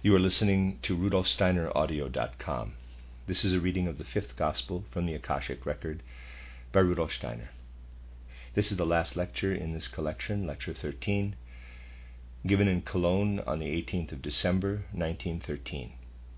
You are listening to RudolfSteinerAudio.com. This is a reading of the fifth Gospel from the Akashic Record by Rudolf Steiner. This is the last lecture in this collection, Lecture 13, given in Cologne on the 18th of December, 1913.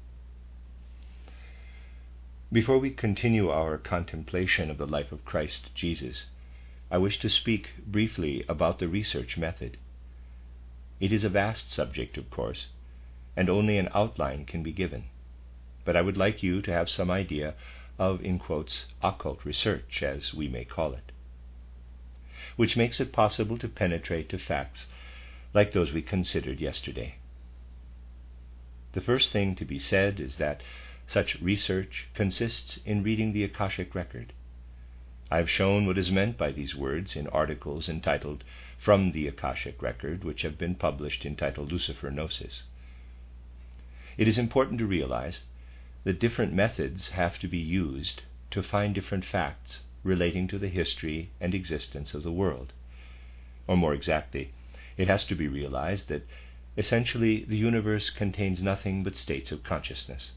Before we continue our contemplation of the life of Christ Jesus, I wish to speak briefly about the research method. It is a vast subject, of course, and only an outline can be given. But I would like you to have some idea of, in quotes, occult research, as we may call it, which makes it possible to penetrate to facts like those we considered yesterday. The first thing to be said is that such research consists in reading the Akashic Record. I have shown what is meant by these words in articles entitled From the Akashic Record, which have been published entitled Lucifer Gnosis. It is important to realize that different methods have to be used to find different facts relating to the history and existence of the world. Or more exactly, it has to be realized that essentially the universe contains nothing but states of consciousness.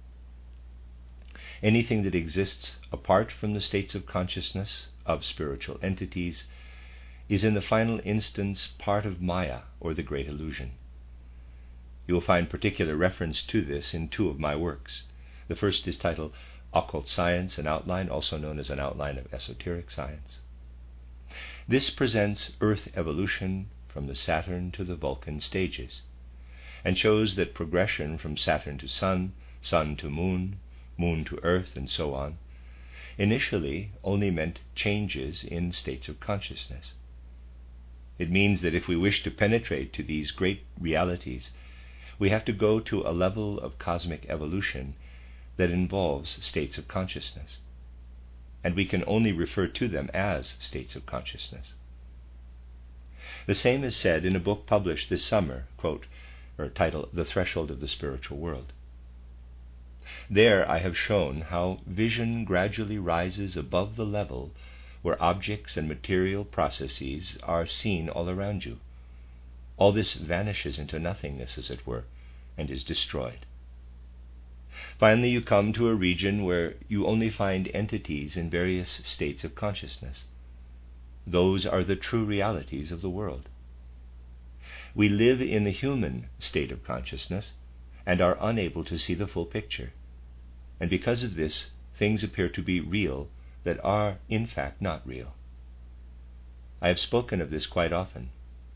Anything that exists apart from the states of consciousness of spiritual entities is in the final instance part of Maya, or the Great Illusion. You will find particular reference to this in two of my works. The first is titled Occult Science, an Outline, also known as an Outline of Esoteric Science. This presents Earth evolution from the Saturn to the Vulcan stages, and shows that progression from Saturn to Sun, Sun to Moon, Moon to Earth, and so on, initially only meant changes in states of consciousness. It means that if we wish to penetrate to these great realities, we have to go to a level of cosmic evolution that involves states of consciousness, and we can only refer to them as states of consciousness. The same is said in a book published this summer, titled The Threshold of the Spiritual World. There I have shown how vision gradually rises above the level where objects and material processes are seen all around you. All this vanishes into nothingness, as it were, and is destroyed. Finally, you come to a region where you only find entities in various states of consciousness. Those are the true realities of the world. We live in the human state of consciousness and are unable to see the full picture. And because of this, things appear to be real that are, in fact, not real. I have spoken of this quite often.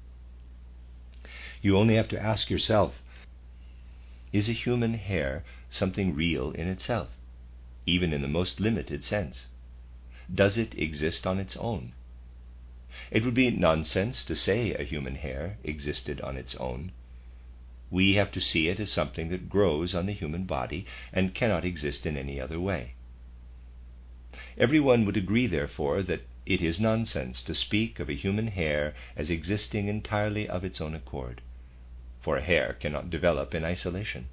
You only have to ask yourself, is a human hair something real in itself, even in the most limited sense? Does it exist on its own? It would be nonsense to say a human hair existed on its own. We have to see it as something that grows on the human body and cannot exist in any other way. Everyone would agree, therefore, that it is nonsense to speak of a human hair as existing entirely of its own accord, for a hair cannot develop in isolation.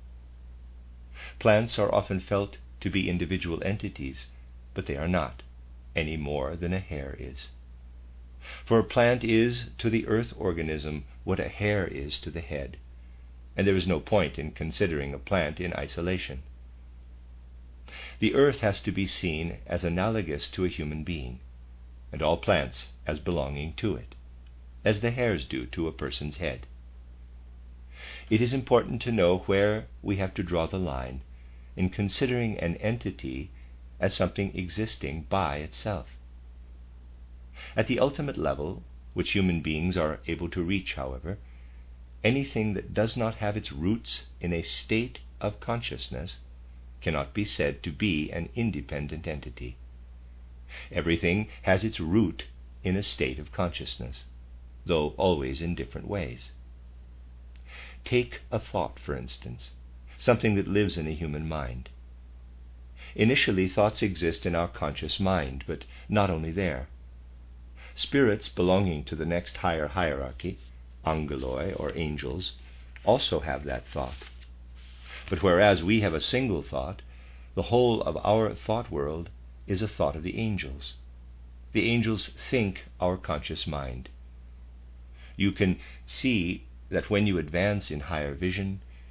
Plants are often felt to be individual entities, but they are not, any more than a hair is. For a plant is to the earth organism what a hair is to the head, and there is no point in considering a plant in isolation. The earth has to be seen as analogous to a human being, and all plants as belonging to it, as the hairs do to a person's head. It is important to know where we have to draw the line in considering an entity as something existing by itself. At the ultimate level, which human beings are able to reach, however, anything that does not have its roots in a state of consciousness cannot be said to be an independent entity. Everything has its root in a state of consciousness, though always in different ways. Take a thought, for instance, something that lives in a human mind. Initially, thoughts exist in our conscious mind, but not only there. Spirits belonging to the next higher hierarchy, angeloi or angels, also have that thought. But whereas we have a single thought, the whole of our thought world is a thought of the angels. The angels think our conscious mind. You can see that when you advance in higher vision,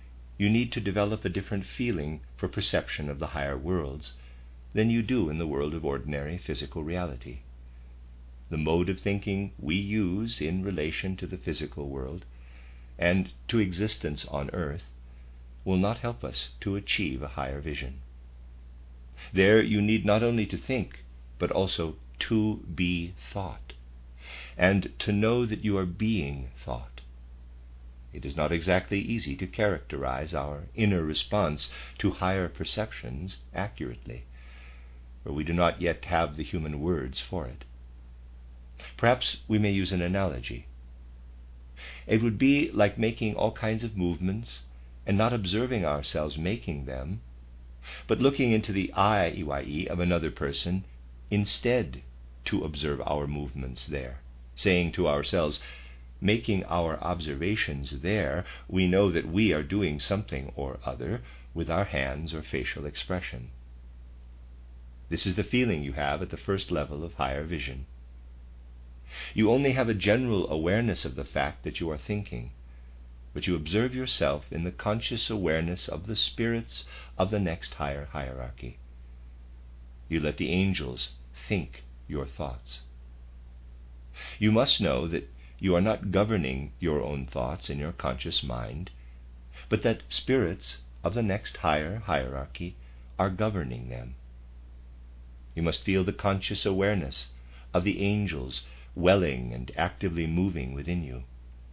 you need to develop a different feeling for perception of the higher worlds than you do in the world of ordinary physical reality. The mode of thinking we use in relation to the physical world and to existence on earth will not help us to achieve a higher vision. There you need not only to think, but also to be thought, and to know that you are being thought. It is not exactly easy to characterize our inner response to higher perceptions accurately, for we do not yet have the human words for it. Perhaps we may use an analogy. It would be like making all kinds of movements and not observing ourselves making them, but looking into the eye of another person instead to observe our movements there, saying to ourselves, making our observations there, we know that we are doing something or other with our hands or facial expression. This is the feeling you have at the first level of higher vision. You only have a general awareness of the fact that you are thinking, but you observe yourself in the conscious awareness of the spirits of the next higher hierarchy. You let the angels think your thoughts. You must know that you are not governing your own thoughts in your conscious mind, but that spirits of the next higher hierarchy are governing them. You must feel the conscious awareness of the angels welling and actively moving within you.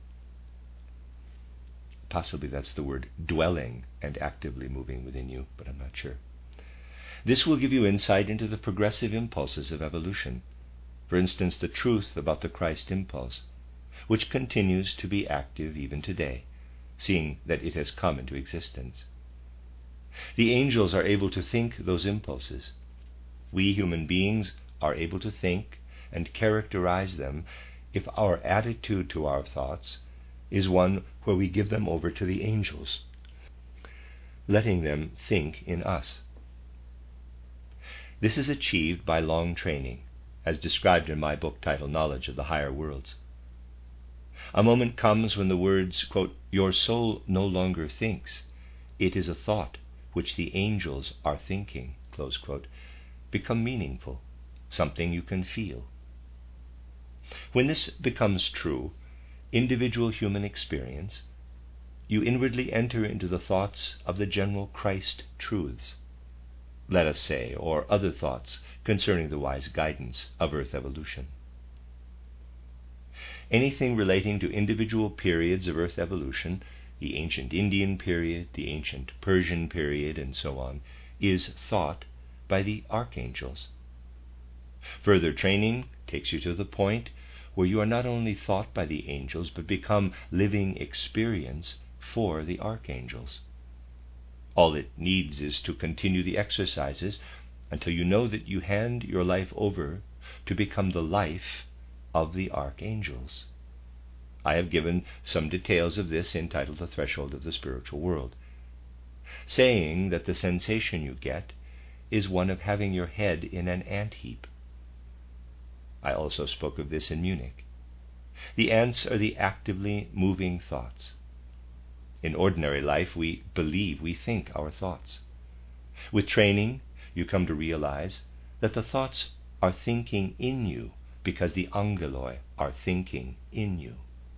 Possibly that's the word, dwelling and actively moving within you, but I'm not sure. This will give you insight into the progressive impulses of evolution. For instance, the truth about the Christ impulse, which continues to be active even today, seeing that it has come into existence. The angels are able to think those impulses. We human beings are able to think and characterize them if our attitude to our thoughts is one where we give them over to the angels, letting them think in us. This is achieved by long training, as described in my book titled Knowledge of the Higher Worlds. A moment comes when the words, quote, "Your soul no longer thinks, it is a thought which the angels are thinking," close quote, become meaningful, something you can feel. When this becomes true, individual human experience, you inwardly enter into the thoughts of the general Christ truths, let us say, or other thoughts concerning the wise guidance of earth evolution. Anything relating to individual periods of earth evolution, the ancient Indian period, the ancient Persian period, and so on, is thought by the archangels. Further training takes you to the point where you are not only thought by the angels, but become living experience for the archangels. All it needs is to continue the exercises until you know that you hand your life over to become the life of the archangels. I have given some details of this entitled The Threshold of the Spiritual World, saying that the sensation you get is one of having your head in an ant heap. I also spoke of this in Munich. The ants are the actively moving thoughts. In ordinary life, we believe we think our thoughts. With training, you come to realize that the thoughts are thinking in you because the angeloi are thinking in you.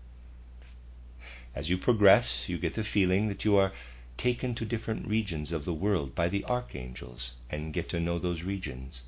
As you progress, you get the feeling that you are taken to different regions of the world by the archangels and get to know those regions.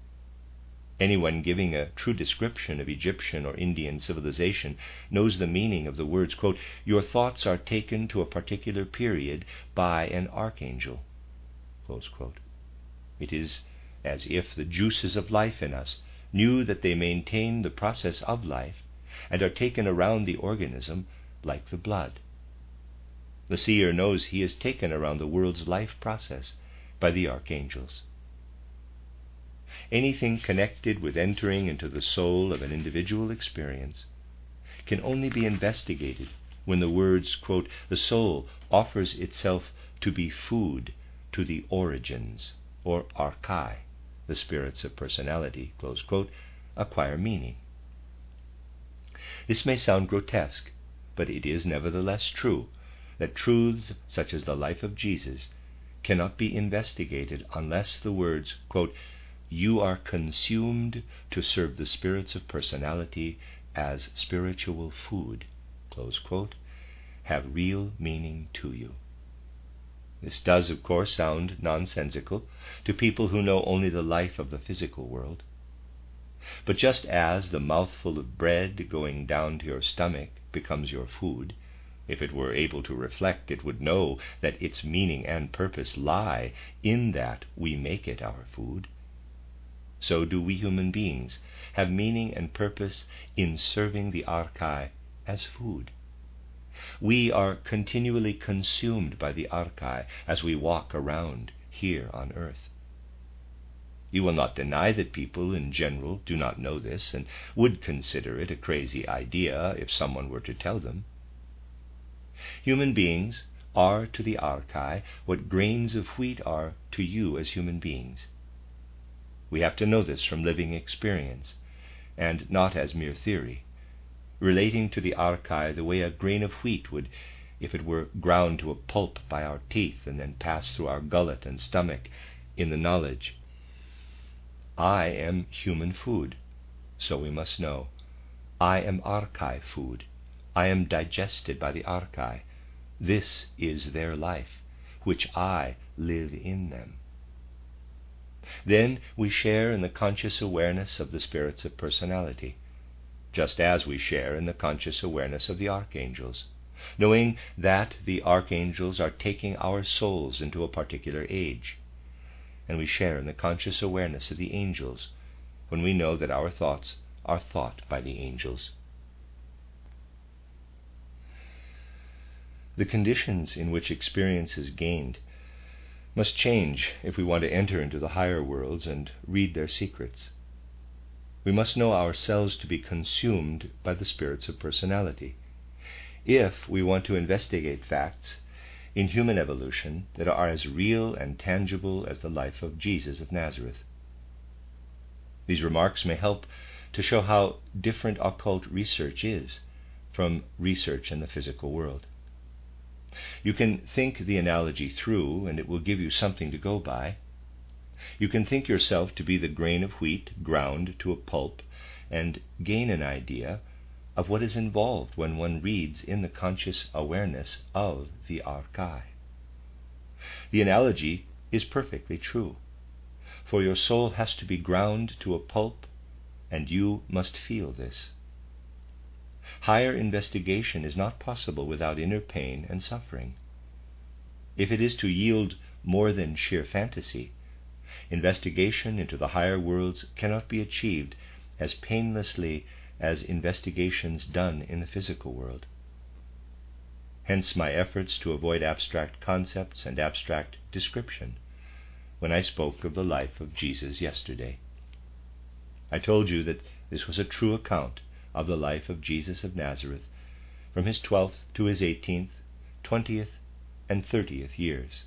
Anyone giving a true description of Egyptian or Indian civilization knows the meaning of the words, quote, "Your thoughts are taken to a particular period by an archangel," close quote. It is as if the juices of life in us knew that they maintain the process of life and are taken around the organism like the blood. The seer knows he is taken around the world's life process by the archangels. Anything connected with entering into the soul of an individual experience can only be investigated when the words, quote, "the soul offers itself to be food to the origins," or archai, the spirits of personality, close quote, acquire meaning. This may sound grotesque, but it is nevertheless true, that truths such as the life of Jesus cannot be investigated unless the words, quote, "You are consumed to serve the spirits of personality as spiritual food," close quote, have real meaning to you. This does, of course, sound nonsensical to people who know only the life of the physical world. But just as the mouthful of bread going down to your stomach becomes your food, if it were able to reflect, it would know that its meaning and purpose lie in that we make it our food. So do we human beings have meaning and purpose in serving the Archai as food. We are continually consumed by the Archai as we walk around here on earth. You will not deny that people in general do not know this and would consider it a crazy idea if someone were to tell them. Human beings are to the Archai what grains of wheat are to you as human beings. We have to know this from living experience, and not as mere theory, relating to the Archai the way a grain of wheat would if it were ground to a pulp by our teeth and then passed through our gullet and stomach in the knowledge, I am human food, so we must know. I am Archai food. I am digested by the Archai. This is their life, which I live in them. Then we share in the conscious awareness of the spirits of personality, just as we share in the conscious awareness of the archangels, knowing that the archangels are taking our souls into a particular age. And we share in the conscious awareness of the angels when we know that our thoughts are thought by the angels. The conditions in which experience is gained must change if we want to enter into the higher worlds and read their secrets. We must know ourselves to be consumed by the spirits of personality if we want to investigate facts in human evolution that are as real and tangible as the life of Jesus of Nazareth. These remarks may help to show how different occult research is from research in the physical world. You can think the analogy through, and it will give you something to go by. You can think yourself to be the grain of wheat ground to a pulp and gain an idea of what is involved when one reads in the conscious awareness of the Archai. The analogy is perfectly true, for your soul has to be ground to a pulp, and you must feel this. Higher investigation is not possible without inner pain and suffering. If it is to yield more than sheer fantasy, investigation into the higher worlds cannot be achieved as painlessly as investigations done in the physical world. Hence my efforts to avoid abstract concepts and abstract description when I spoke of the life of Jesus yesterday. I told you that this was a true account of the life of Jesus of Nazareth from his 12th to his 18th, 20th, and 30th years.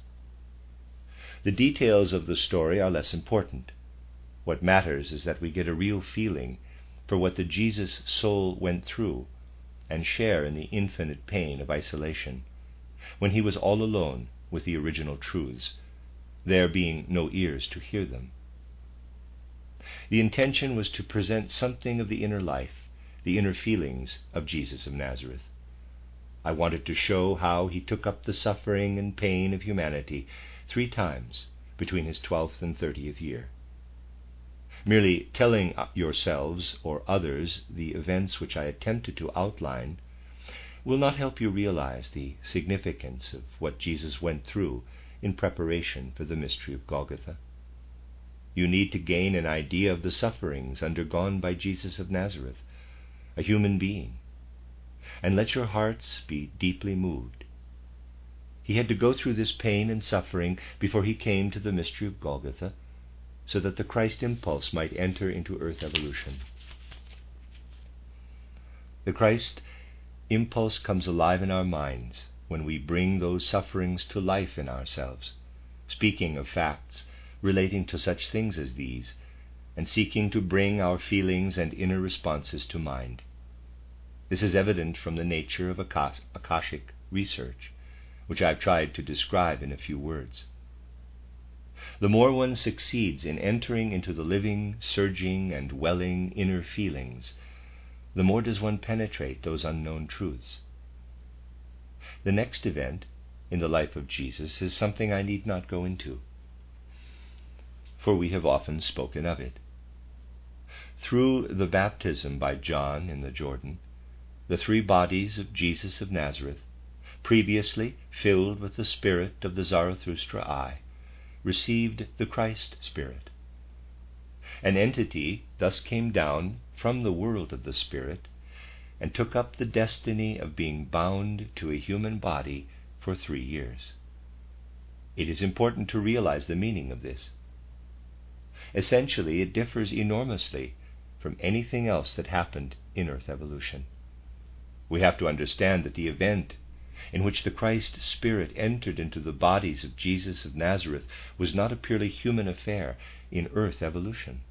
The details of the story are less important. What matters is that we get a real feeling for what the Jesus soul went through and share in the infinite pain of isolation when he was all alone with the original truths, there being no ears to hear them. The intention was to present something of the inner life, the inner feelings of Jesus of Nazareth. I wanted to show how he took up the suffering and pain of humanity 3 times between his 12th and 30th year. Merely telling yourselves or others the events which I attempted to outline will not help you realize the significance of what Jesus went through in preparation for the mystery of Golgotha. You need to gain an idea of the sufferings undergone by Jesus of Nazareth, a human being, and let your hearts be deeply moved. He had to go through this pain and suffering before he came to the mystery of Golgotha, so that the Christ impulse might enter into earth evolution. The Christ impulse comes alive in our minds when we bring those sufferings to life in ourselves, speaking of facts relating to such things as these, and seeking to bring our feelings and inner responses to mind. This is evident from the nature of Akashic research. which I've tried to describe in a few words. The more one succeeds in entering into the living, surging, and welling inner feelings, the more does one penetrate those unknown truths. The next event in the life of Jesus is something I need not go into, for we have often spoken of it. Through the baptism by John in the Jordan, the three bodies of Jesus of Nazareth, previously filled with the spirit of the Zarathustra I, received the Christ Spirit. An entity thus came down from the world of the Spirit and took up the destiny of being bound to a human body for 3 years. It is important to realize the meaning of this. Essentially, it differs enormously from anything else that happened in Earth evolution. We have to understand that the event in which the Christ Spirit entered into the bodies of Jesus of Nazareth was not a purely human affair in Earth evolution.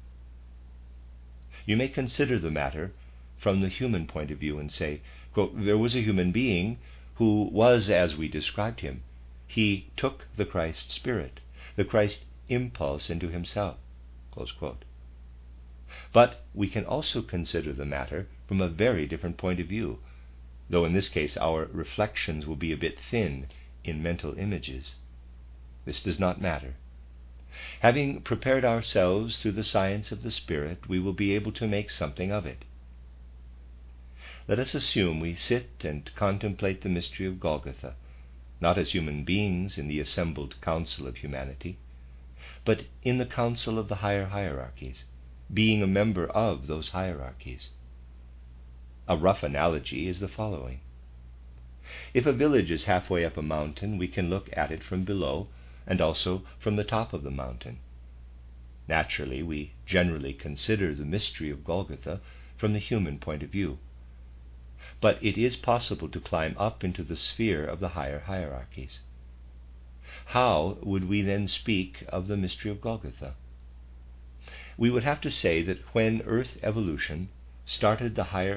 You may consider the matter from the human point of view and say, quote, there was a human being who was as we described him. He took the Christ Spirit, the Christ impulse into himself, close quote. But we can also consider the matter from a very different point of view, though in this case our reflections will be a bit thin in mental images. This does not matter. Having prepared ourselves through the science of the Spirit, we will be able to make something of it. Let us assume we sit and contemplate the mystery of Golgotha, not as human beings in the assembled council of humanity, but in the council of the higher hierarchies, being a member of those hierarchies. A rough analogy is the following. If a village is halfway up a mountain, we can look at it from below and also from the top of the mountain. Naturally, we generally consider the mystery of Golgotha from the human point of view. But it is possible to climb up into the sphere of the higher hierarchies. How would we then speak of the mystery of Golgotha? We would have to say that when Earth evolution started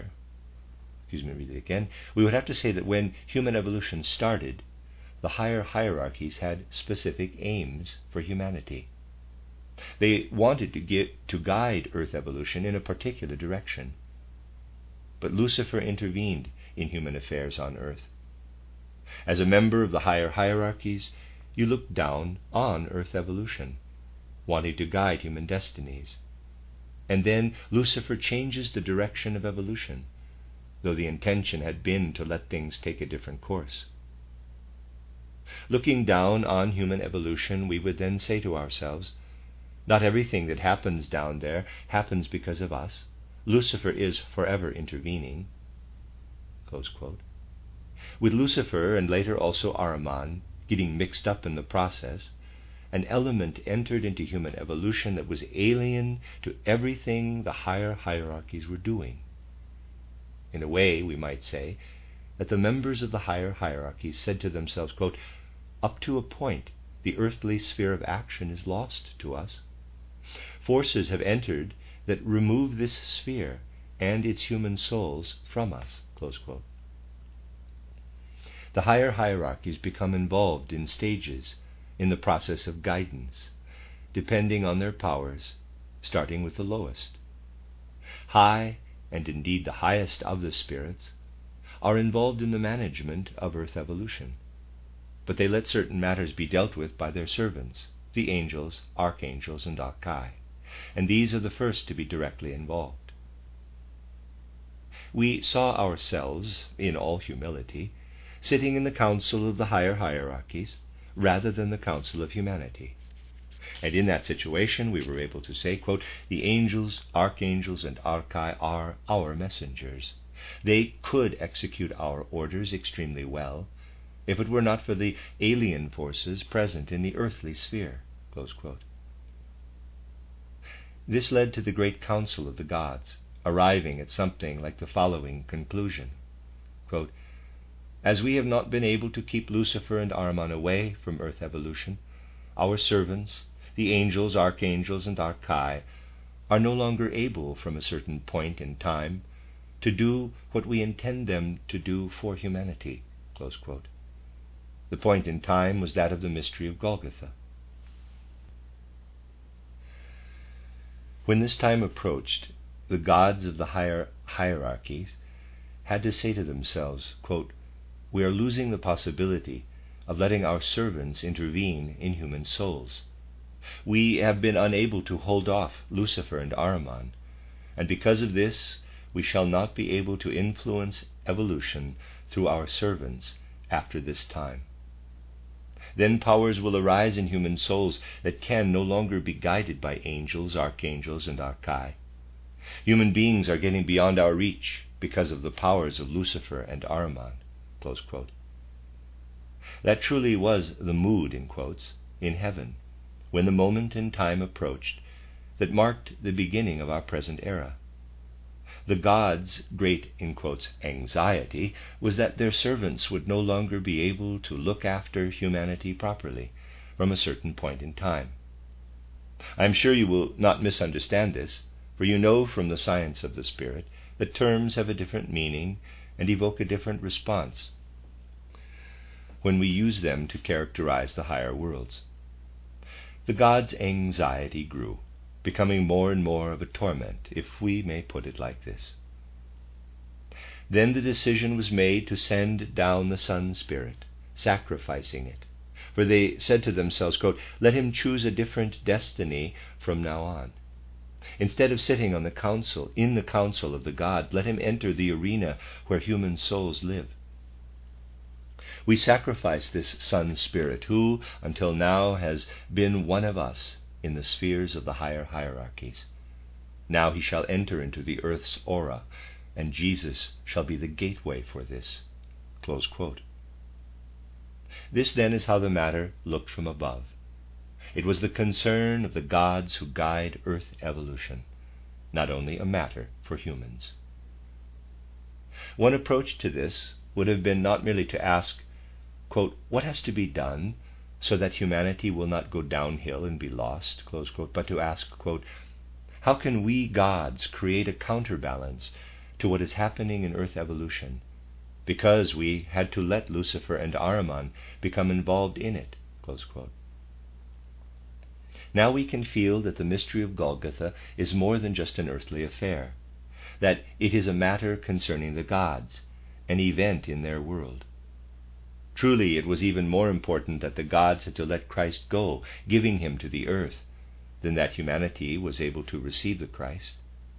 We would have to say that when human evolution started, the higher hierarchies had specific aims for humanity. They wanted to guide Earth evolution in a particular direction. But Lucifer intervened in human affairs on Earth. As a member of the higher hierarchies, you look down on Earth evolution, wanting to guide human destinies. And then Lucifer changes the direction of evolution, though the intention had been to let things take a different course. Looking down on human evolution, we would then say to ourselves, not everything that happens down there happens because of us. Lucifer is forever intervening. Close quote. With Lucifer and later also Ahriman getting mixed up in the process, an element entered into human evolution that was alien to everything the higher hierarchies were doing. In a way, we might say that the members of the higher hierarchies said to themselves, quote, up to a point, the earthly sphere of action is lost to us. Forces have entered that remove this sphere and its human souls from us, close quote. The higher hierarchies become involved in stages in the process of guidance, depending on their powers, starting with the lowest. High, and indeed the highest of the spirits, are involved in the management of Earth evolution, but they let certain matters be dealt with by their servants, the angels, archangels, and archai, and these are the first to be directly involved. We saw ourselves, in all humility, sitting in the council of the higher hierarchies rather than the council of humanity. And in that situation we were able to say, quote, the angels, archangels, and archai are our messengers. They could execute our orders extremely well if it were not for the alien forces present in the earthly sphere, close quote. This led to the great council of the gods, arriving at something like the following conclusion, quote, as we have not been able to keep Lucifer and Ahriman away from Earth evolution, our servants, the angels, archangels, and archai, are no longer able from a certain point in time to do what we intend them to do for humanity, close quote. The point in time was that of the mystery of Golgotha. When this time approached, the gods of the higher hierarchies had to say to themselves, quote, "We are losing the possibility of letting our servants intervene in human souls. We have been unable to hold off Lucifer and Ahriman, and because of this we shall not be able to influence evolution through our servants after this time. Then powers will arise in human souls that can no longer be guided by angels, archangels, and archai. Human beings are getting beyond our reach because of the powers of Lucifer and Ahriman." Close quote. That truly was the mood, in quotes, in heaven, when the moment in time approached that marked the beginning of our present era. The gods' great, in quotes, anxiety was that their servants would no longer be able to look after humanity properly from a certain point in time. I am sure you will not misunderstand this, for you know from the science of the Spirit that terms have a different meaning and evoke a different response when we use them to characterize the higher worlds. The gods' anxiety grew, becoming more and more of a torment, if we may put it like this. Then the decision was made to send down the Sun Spirit, sacrificing it. For they said to themselves, quote, "Let him choose a different destiny from now on. Instead of sitting on the council, in the council of the gods, let him enter the arena where human souls live." We sacrifice this Sun Spirit, who until now has been one of us in the spheres of the higher hierarchies. Now he shall enter into the earth's aura, and Jesus shall be the gateway for this. Close quote. This then is how the matter looked from above. It was the concern of the gods who guide earth evolution, not only a matter for humans. One approach to this would have been not merely to ask, quote, "What has to be done so that humanity will not go downhill and be lost," close quote, but to ask, quote, "How can we gods create a counterbalance to what is happening in earth evolution, because we had to let Lucifer and Ahriman become involved in it," close quote. Now we can feel that the mystery of Golgotha is more than just an earthly affair, that it is a matter concerning the gods, an event in their world. Truly, it was even more important that the gods had to let Christ go, giving him to the earth, than that humanity was able to receive the Christ.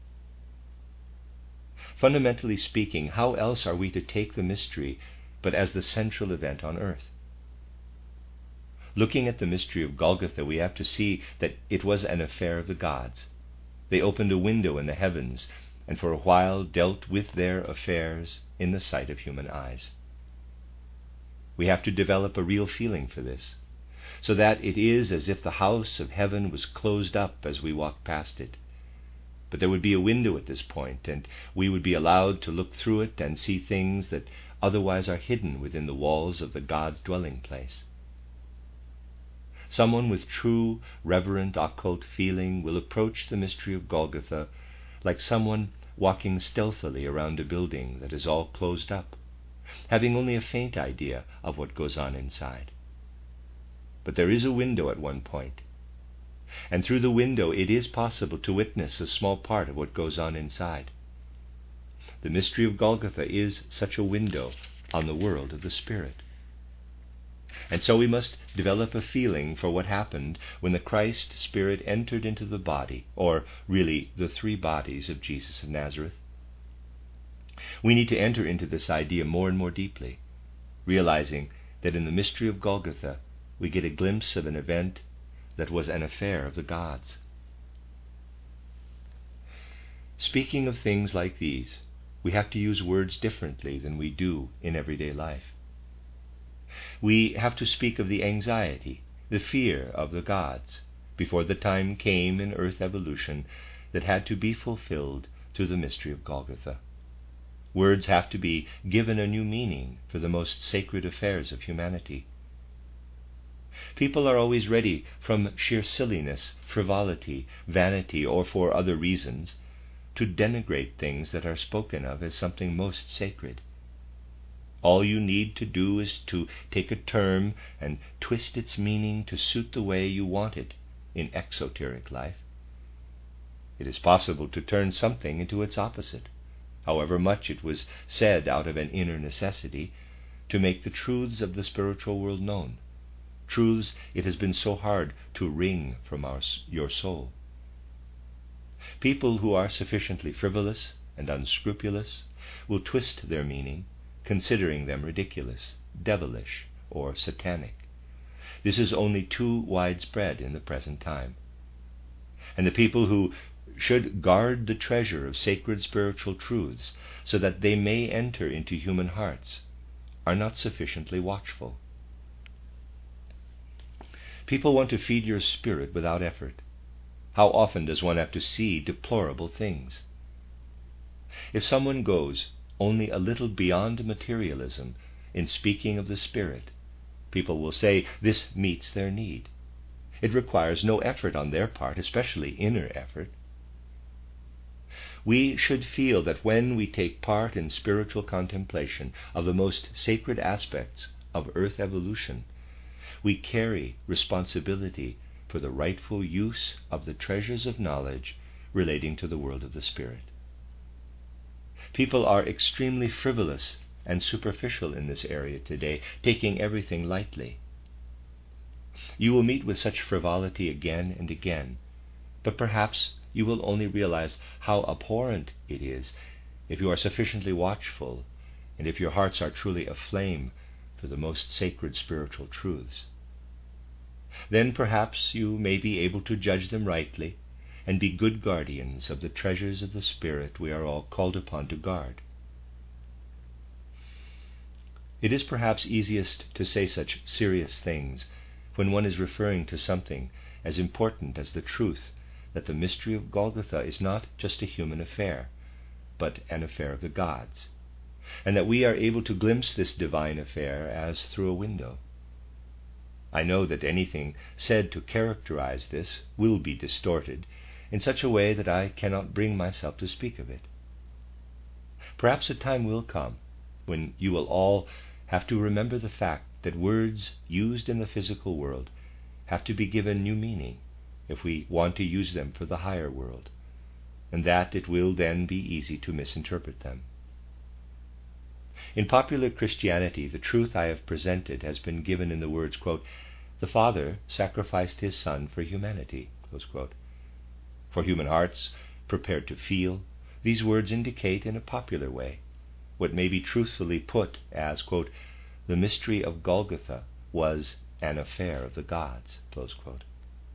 Fundamentally speaking, how else are we to take the mystery but as the central event on earth? Looking at the mystery of Golgotha, we have to see that it was an affair of the gods. They opened a window in the heavens, and for a while dealt with their affairs in the sight of human eyes. We have to develop a real feeling for this, so that it is as if the house of heaven was closed up as we walk past it. But there would be a window at this point, and we would be allowed to look through it and see things that otherwise are hidden within the walls of the God's dwelling place. Someone with true, reverent, occult feeling will approach the mystery of Golgotha like someone walking stealthily around a building that is all closed up, having only a faint idea of what goes on inside. But there is a window at one point, and through the window it is possible to witness a small part of what goes on inside. The mystery of Golgotha is such a window on the world of the Spirit. And so we must develop a feeling for what happened when the Christ Spirit entered into the body, or really the three bodies of Jesus of Nazareth. We need to enter into this idea more and more deeply, realizing that in the mystery of Golgotha we get a glimpse of an event that was an affair of the gods. Speaking of things like these, we have to use words differently than we do in everyday life. We have to speak of the anxiety, the fear of the gods, before the time came in earth evolution that had to be fulfilled through the mystery of Golgotha. Words have to be given a new meaning for the most sacred affairs of humanity. People are always ready, from sheer silliness, frivolity, vanity, or for other reasons, to denigrate things that are spoken of as something most sacred. All you need to do is to take a term and twist its meaning to suit the way you want it in exoteric life. It is possible to turn something into its opposite, however much it was said out of an inner necessity to make the truths of the spiritual world known, truths it has been so hard to wring from your soul. People who are sufficiently frivolous and unscrupulous will twist their meaning, considering them ridiculous, devilish, or satanic. This is only too widespread in the present time. And the people who should guard the treasure of sacred spiritual truths so that they may enter into human hearts are not sufficiently watchful. People want to feed your spirit without effort. How often does one have to see deplorable things? If someone goes only a little beyond materialism in speaking of the Spirit, people will say this meets their need. It requires no effort on their part, especially inner effort. We should feel that when we take part in spiritual contemplation of the most sacred aspects of earth evolution, we carry responsibility for the rightful use of the treasures of knowledge relating to the world of the Spirit. People are extremely frivolous and superficial in this area today, taking everything lightly. You will meet with such frivolity again and again, but perhaps you will only realize how abhorrent it is if you are sufficiently watchful and if your hearts are truly aflame for the most sacred spiritual truths. Then perhaps you may be able to judge them rightly and be good guardians of the treasures of the Spirit we are all called upon to guard. It is perhaps easiest to say such serious things when one is referring to something as important as the truth that the mystery of Golgotha is not just a human affair, but an affair of the gods, and that we are able to glimpse this divine affair as through a window. I know that anything said to characterize this will be distorted in such a way that I cannot bring myself to speak of it. Perhaps a time will come when you will all have to remember the fact that words used in the physical world have to be given new meaning if we want to use them for the higher world, and that it will then be easy to misinterpret them. In popular Christianity, the truth I have presented has been given in the words, quote, "The Father sacrificed his Son for humanity," close quote. For human hearts prepared to feel, these words indicate in a popular way what may be truthfully put as, quote, "The mystery of Golgotha was an affair of the gods," close quote.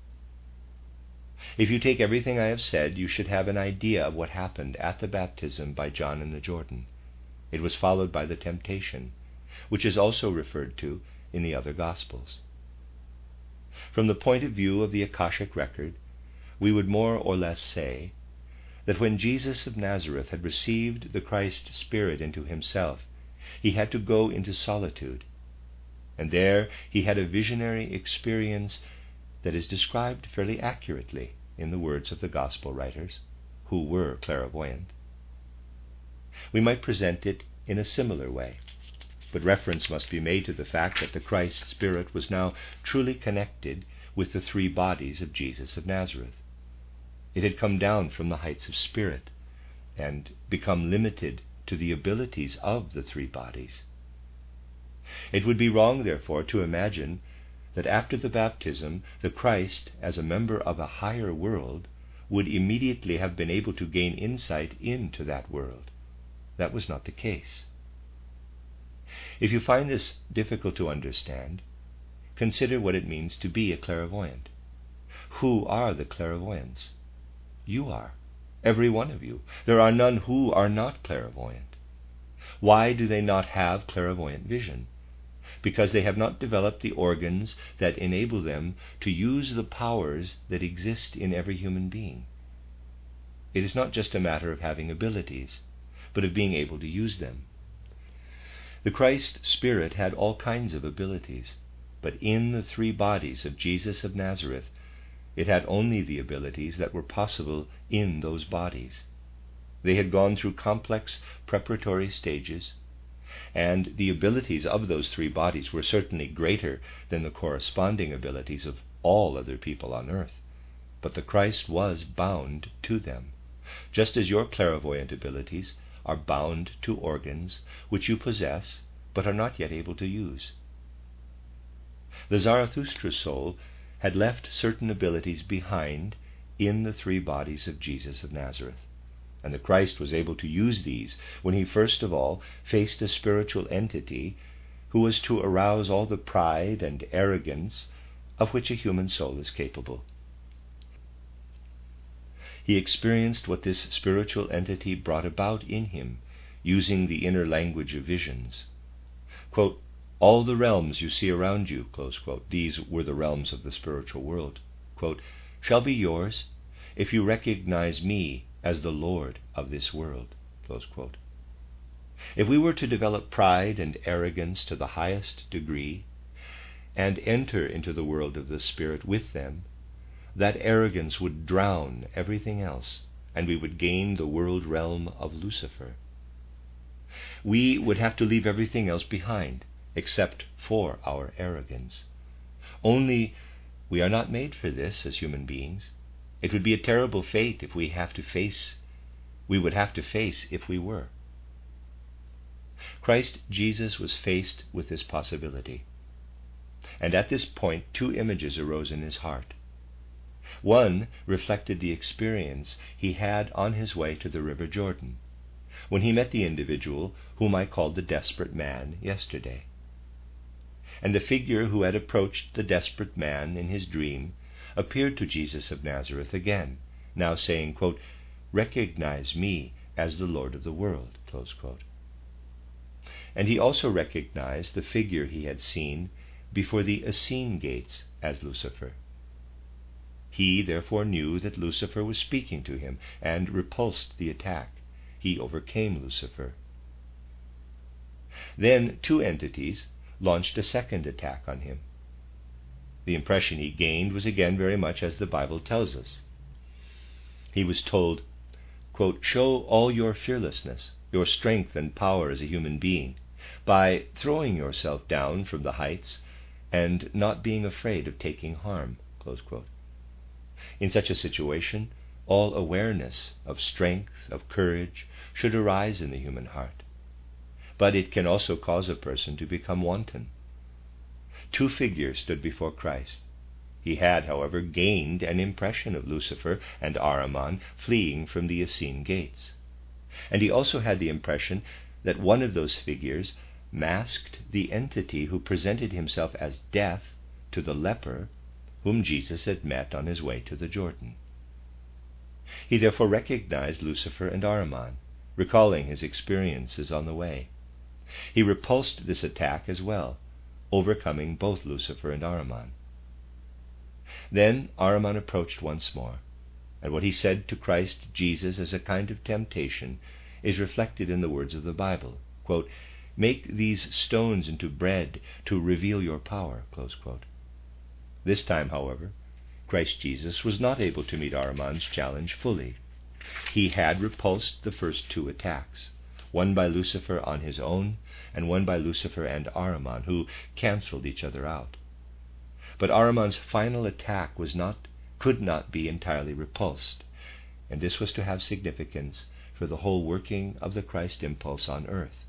If you take everything I have said, you should have an idea of what happened at the baptism by John in the Jordan. It was followed by the temptation, which is also referred to in the other Gospels. From the point of view of the Akashic record, we would more or less say that when Jesus of Nazareth had received the Christ Spirit into himself, he had to go into solitude, and there he had a visionary experience that is described fairly accurately in the words of the Gospel writers, who were clairvoyant. We might present it in a similar way, but reference must be made to the fact that the Christ Spirit was now truly connected with the three bodies of Jesus of Nazareth. It had come down from the heights of spirit and become limited to the abilities of the three bodies. It would be wrong, therefore, to imagine that after the baptism, the Christ, as a member of a higher world, would immediately have been able to gain insight into that world. That was not the case. If you find this difficult to understand, consider what it means to be a clairvoyant. Who are the clairvoyants? You are, every one of you. There are none who are not clairvoyant. Why do they not have clairvoyant vision? Because they have not developed the organs that enable them to use the powers that exist in every human being. It is not just a matter of having abilities, but of being able to use them. The Christ Spirit had all kinds of abilities, but in the three bodies of Jesus of Nazareth, it had only the abilities that were possible in those bodies. They had gone through complex preparatory stages, and the abilities of those three bodies were certainly greater than the corresponding abilities of all other people on earth. But the Christ was bound to them, just as your clairvoyant abilities are bound to organs which you possess but are not yet able to use. The Zarathustra soul had left certain abilities behind in the three bodies of Jesus of Nazareth, and the Christ was able to use these when he first of all faced a spiritual entity who was to arouse all the pride and arrogance of which a human soul is capable. He experienced what this spiritual entity brought about in him, using the inner language of visions. Quote, all the realms you see around you, close quote, these were the realms of the spiritual world, quote, shall be yours if you recognize me as the Lord of this world, close quote. If we were to develop pride and arrogance to the highest degree and enter into the world of the Spirit with them, that arrogance would drown everything else, and we would gain the world realm of Lucifer. We would have to leave everything else behind, except for our arrogance. Only we are not made for this as human beings. It would be a terrible fate we would have to face if we were. Christ Jesus was faced with this possibility, and at this point two images arose in his heart. One reflected the experience he had on his way to the River Jordan, when he met the individual whom I called the desperate man yesterday. And the figure who had approached the desperate man in his dream appeared to Jesus of Nazareth again, now saying, quote, recognize me as the Lord of the world, close quote. And he also recognized the figure he had seen before the Essene gates as Lucifer. He therefore knew that Lucifer was speaking to him and repulsed the attack. He overcame Lucifer. Then two entities launched a second attack on him. The impression he gained was again very much as the Bible tells us. He was told, quote, show all your fearlessness, your strength and power as a human being, by throwing yourself down from the heights and not being afraid of taking harm, close quote. In such a situation, all awareness of strength, of courage, should arise in the human heart. But it can also cause a person to become wanton. Two figures stood before Christ. He had, however, gained an impression of Lucifer and Ahriman fleeing from the Essene gates. And he also had the impression that one of those figures masked the entity who presented himself as death to the leper whom Jesus had met on his way to the Jordan. He therefore recognized Lucifer and Ahriman, recalling his experiences on the way. He repulsed this attack as well, overcoming both Lucifer and Ahriman. Then Ahriman approached once more, and what he said to Christ Jesus as a kind of temptation is reflected in the words of the Bible, quote, make these stones into bread to reveal your power, close quote. This time, however, Christ Jesus was not able to meet Ahriman's challenge fully. He had repulsed the first two attacks, one by Lucifer on his own, and one by Lucifer and Ahriman, who cancelled each other out. But Ahriman's final attack could not be entirely repulsed, and this was to have significance for the whole working of the Christ impulse on earth.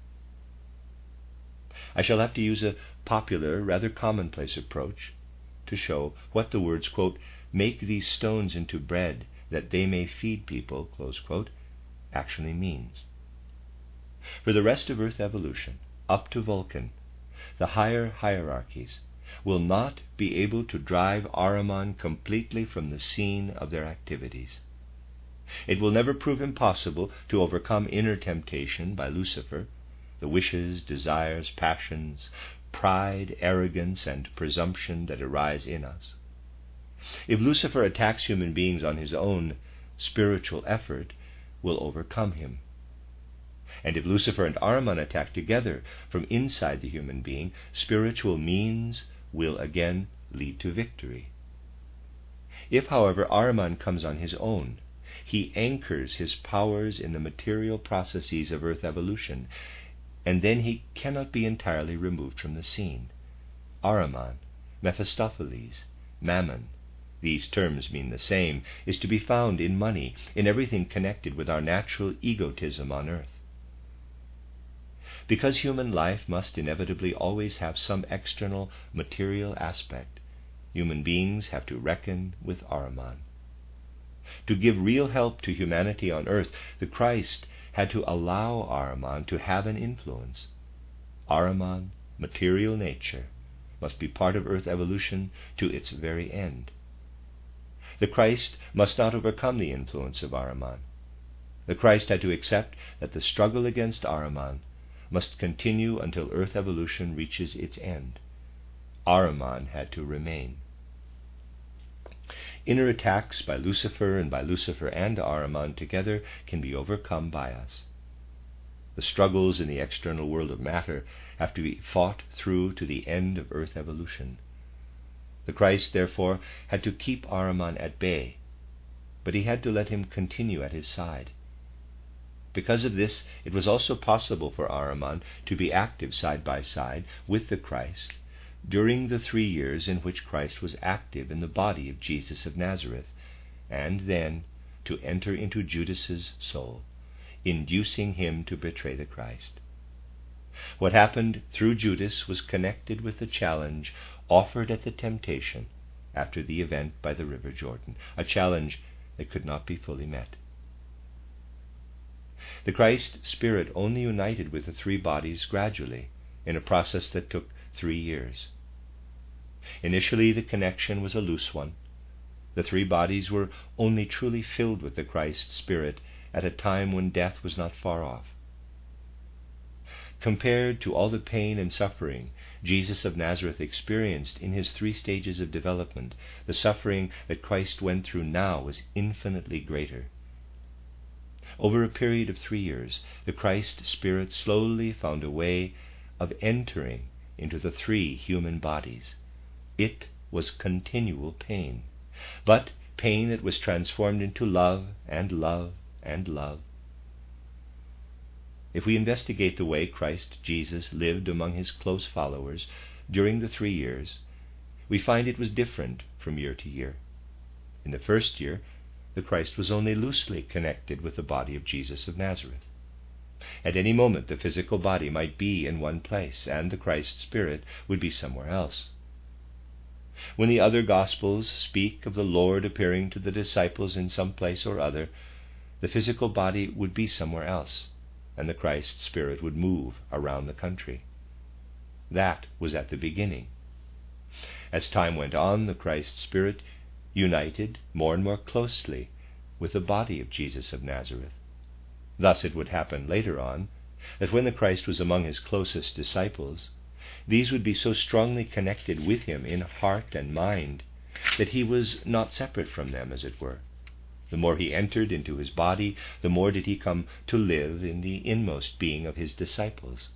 I shall have to use a popular, rather commonplace approach to show what the words, quote, make these stones into bread that they may feed people, close quote, actually means. For the rest of Earth evolution, up to Vulcan, the higher hierarchies will not be able to drive Ahriman completely from the scene of their activities. It will never prove impossible to overcome inner temptation by Lucifer, the wishes, desires, passions, pride, arrogance, and presumption that arise in us. If Lucifer attacks human beings on his own, spiritual effort will overcome him. And if Lucifer and Ahriman attack together from inside the human being, spiritual means will again lead to victory. If, however, Ahriman comes on his own, he anchors his powers in the material processes of earth evolution, and then he cannot be entirely removed from the scene. Ahriman, Mephistopheles, Mammon, these terms mean the same, is to be found in money, in everything connected with our natural egotism on earth. Because human life must inevitably always have some external material aspect, human beings have to reckon with Ahriman. To give real help to humanity on earth, the Christ had to allow Ahriman to have an influence. Ahriman, material nature, must be part of earth evolution to its very end. The Christ must not overcome the influence of Ahriman. The Christ had to accept that the struggle against Ahriman must continue until earth evolution reaches its end. Ahriman had to remain. Inner attacks by Lucifer and Ahriman together can be overcome by us. The struggles in the external world of matter have to be fought through to the end of earth evolution. The Christ, therefore, had to keep Ahriman at bay, but he had to let him continue at his side. Because of this, it was also possible for Ahriman to be active side by side with the Christ during the 3 years in which Christ was active in the body of Jesus of Nazareth, and then to enter into Judas's soul, inducing him to betray the Christ. What happened through Judas was connected with the challenge offered at the temptation after the event by the river Jordan, a challenge that could not be fully met. The Christ Spirit only united with the 3 bodies gradually, in a process that took 3 years. Initially, the connection was a loose one. The 3 bodies were only truly filled with the Christ Spirit at a time when death was not far off. Compared to all the pain and suffering Jesus of Nazareth experienced in his 3 stages of development, the suffering that Christ went through now was infinitely greater. Over a period of 3 years, the Christ Spirit slowly found a way of entering into the 3 human bodies. It was continual pain, but pain that was transformed into love and love and love. If we investigate the way Christ Jesus lived among his close followers during the 3 years, we find it was different from year to year. In the first year, the Christ was only loosely connected with the body of Jesus of Nazareth. At any moment, the physical body might be in one place, and the Christ Spirit would be somewhere else. When the other Gospels speak of the Lord appearing to the disciples in some place or other, the physical body would be somewhere else, and the Christ Spirit would move around the country. That was at the beginning. As time went on, the Christ Spirit united more and more closely with the body of Jesus of Nazareth. Thus it would happen later on that when the Christ was among his closest disciples, these would be so strongly connected with him in heart and mind that he was not separate from them, as it were. The more he entered into his body, the more did he come to live in the inmost being of his disciples.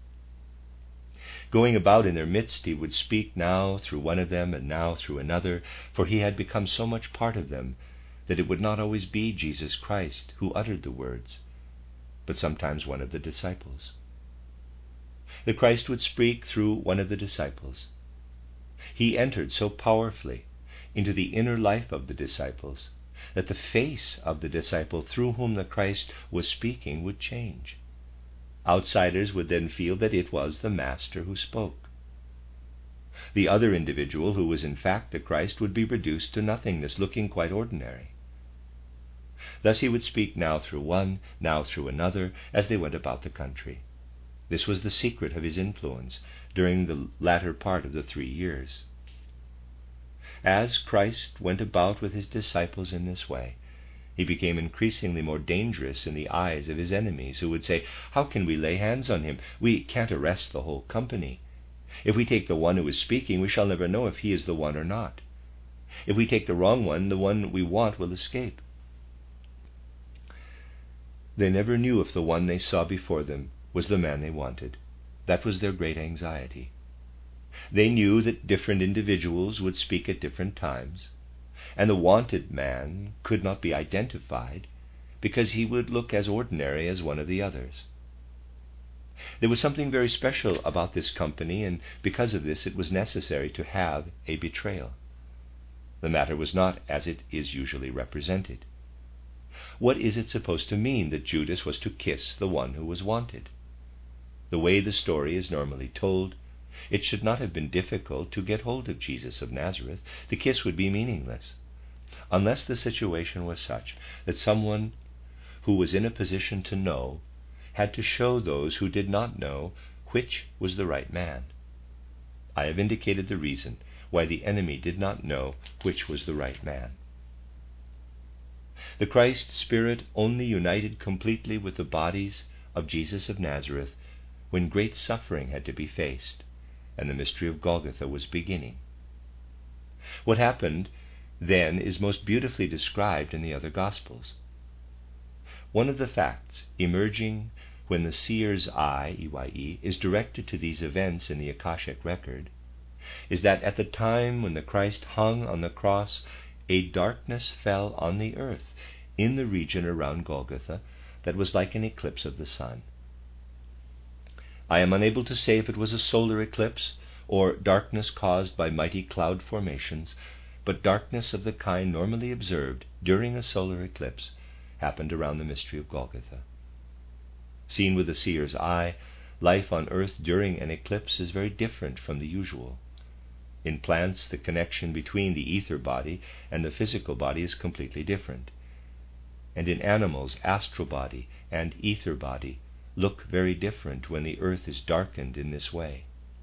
Going about in their midst, he would speak now through one of them and now through another, for he had become so much part of them that it would not always be Jesus Christ who uttered the words, but sometimes one of the disciples. The Christ would speak through one of the disciples. He entered so powerfully into the inner life of the disciples that the face of the disciple through whom the Christ was speaking would change. Outsiders would then feel that it was the Master who spoke. The other individual, who was in fact the Christ, would be reduced to nothingness, looking quite ordinary. Thus he would speak now through one, now through another, as they went about the country. This was the secret of his influence during the latter part of the 3 years. As Christ went about with his disciples in this way, he became increasingly more dangerous in the eyes of his enemies, who would say, "How can we lay hands on him? We can't arrest the whole company. If we take the one who is speaking, we shall never know if he is the one or not. If we take the wrong one, the one we want will escape." They never knew if the one they saw before them was the man they wanted. That was their great anxiety. They knew that different individuals would speak at different times, and the wanted man could not be identified because he would look as ordinary as one of the others. There was something very special about this company, and because of this it was necessary to have a betrayal. The matter was not as it is usually represented. What is it supposed to mean that Judas was to kiss the one who was wanted? The way the story is normally told, it should not have been difficult to get hold of Jesus of Nazareth. The kiss would be meaningless, unless the situation was such that someone who was in a position to know had to show those who did not know which was the right man. I have indicated the reason why the enemy did not know which was the right man. The Christ Spirit only united completely with the bodies of Jesus of Nazareth when great suffering had to be faced and the mystery of Golgotha was beginning. What happened then is most beautifully described in the other Gospels. One of the facts emerging when the seer's eye, EYE, is directed to these events in the Akashic record is that at the time when the Christ hung on the cross, a darkness fell on the earth in the region around Golgotha that was like an eclipse of the sun. I am unable to say if it was a solar eclipse or darkness caused by mighty cloud formations, but darkness of the kind normally observed during a solar eclipse happened around the mystery of Golgotha. Seen with the seer's eye, life on earth during an eclipse is very different from the usual. In plants, the connection between the ether body and the physical body is completely different. And in animals, astral body and ether body look very different when the earth is darkened in this way.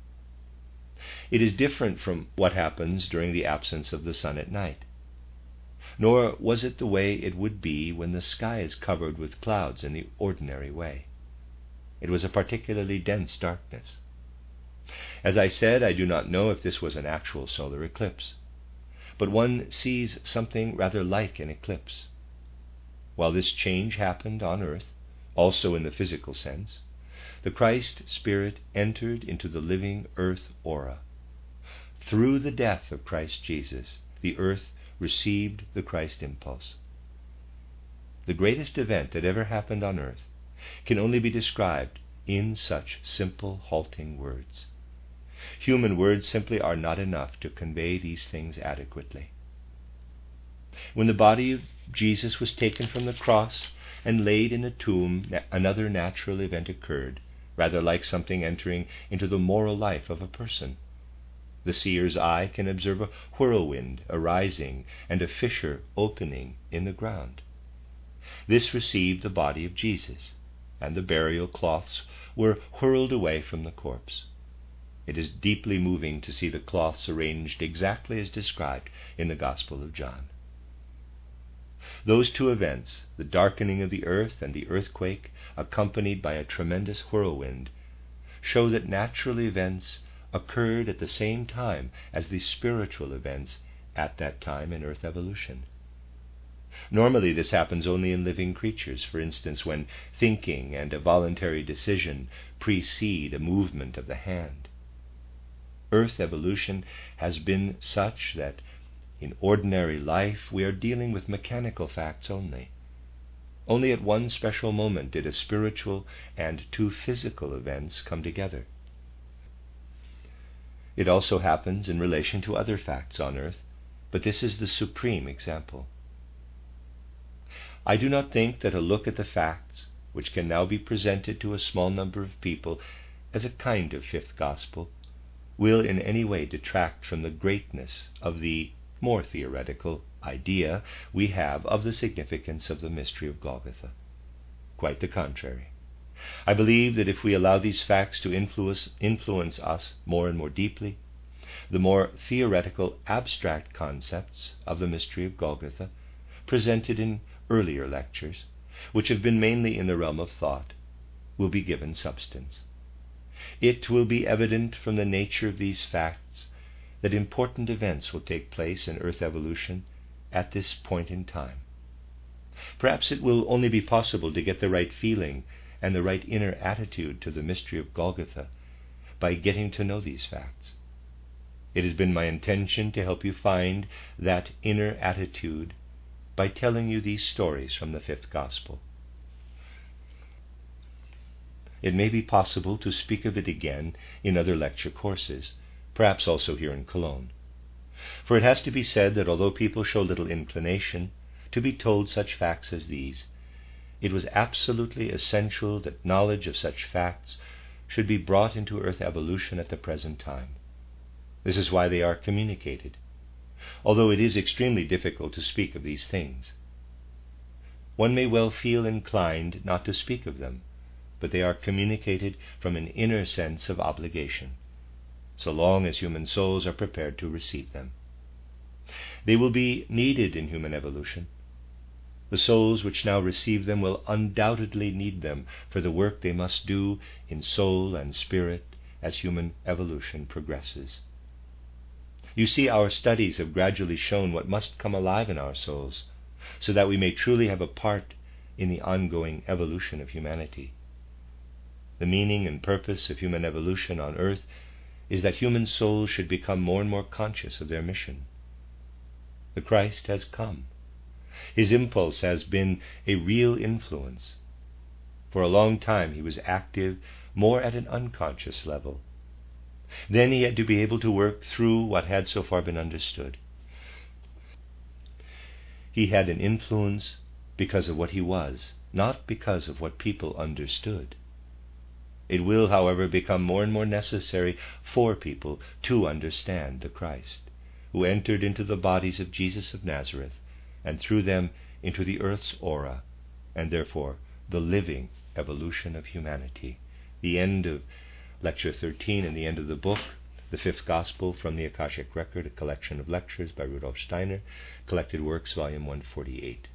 It is different from what happens during the absence of the sun at night. Nor was it the way it would be when the sky is covered with clouds in the ordinary way. It was a particularly dense darkness. As I said, I do not know if this was an actual solar eclipse, but one sees something rather like an eclipse. While this change happened on earth, also in the physical sense, the Christ Spirit entered into the living earth aura. Through the death of Christ Jesus, the earth received the Christ impulse. The greatest event that ever happened on earth can only be described in such simple, halting words. Human words simply are not enough to convey these things adequately. When the body of Jesus was taken from the cross and laid in a tomb, another natural event occurred, rather like something entering into the moral life of a person. The seer's eye can observe a whirlwind arising and a fissure opening in the ground. This received the body of Jesus, and the burial cloths were whirled away from the corpse. It is deeply moving to see the cloths arranged exactly as described in the Gospel of John. Those two events, the darkening of the earth and the earthquake, accompanied by a tremendous whirlwind, show that natural events occurred at the same time as the spiritual events at that time in earth evolution. Normally this happens only in living creatures, for instance, when thinking and a voluntary decision precede a movement of the hand. Earth evolution has been such that in ordinary life we are dealing with mechanical facts only. Only at one special moment did a spiritual and two physical events come together. It also happens in relation to other facts on earth, but this is the supreme example. I do not think that a look at the facts, which can now be presented to a small number of people as a kind of fifth gospel, will in any way detract from the greatness of the more theoretical idea we have of the significance of the mystery of Golgotha. Quite the contrary. I believe that if we allow these facts to influence us more and more deeply, the more theoretical abstract concepts of the mystery of Golgotha, presented in earlier lectures, which have been mainly in the realm of thought, will be given substance. It will be evident from the nature of these facts that important events will take place in earth evolution at this point in time. Perhaps it will only be possible to get the right feeling and the right inner attitude to the mystery of Golgotha by getting to know these facts. It has been my intention to help you find that inner attitude by telling you these stories from the fifth gospel. it may be possible to speak of it again in other lecture courses, perhaps also here in Cologne. For it has to be said that although people show little inclination to be told such facts as these, it was absolutely essential that knowledge of such facts should be brought into earth evolution at the present time. This is why they are communicated, although it is extremely difficult to speak of these things. One may well feel inclined not to speak of them, but they are communicated from an inner sense of obligation, so long as human souls are prepared to receive them. They will be needed in human evolution. The souls which now receive them will undoubtedly need them for the work they must do in soul and spirit as human evolution progresses. You see, our studies have gradually shown what must come alive in our souls, so that we may truly have a part in the ongoing evolution of humanity. The meaning and purpose of human evolution on earth is that human souls should become more and more conscious of their mission. The Christ has come. His impulse has been a real influence. For a long time he was active more at an unconscious level. Then he had to be able to work through what had so far been understood. He had an influence because of what he was, not because of what people understood. It will, however, become more and more necessary for people to understand the Christ, who entered into the bodies of Jesus of Nazareth, and through them into the earth's aura, and therefore the living evolution of humanity. The end of Lecture 13 and the end of the book, The Fifth Gospel from the Akashic Record, a collection of lectures by Rudolf Steiner, Collected Works, Volume 148.